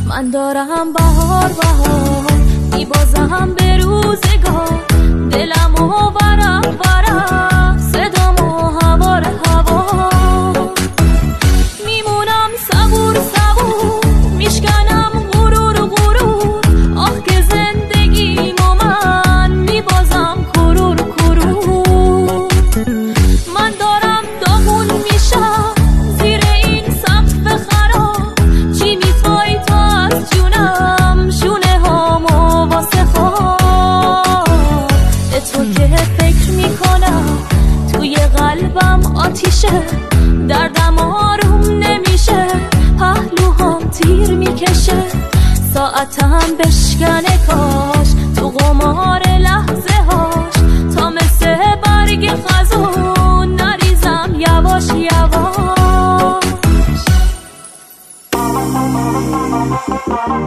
من دارم بهار میبازم به روزگار، دلمو ورق ورق، صدامو هوار هوا، میمونم صبور صبور، میشکنم غرور غرور، آخ که زندگیمو من میبازم کرور کرور. من دارم داغون میشم زیر این سقف خراب، چی میخوای تو از جونم، شونه هامو واسه خواب، به تو که فکر میکنم توی قلبم آتیشه، دردم آروم نمیشه، پهلوهام تیر میکشه، ساعتم بشکنه کاش تو قمار لحظه هاش، تا مثل برگ خزون نریزم یواش یواش.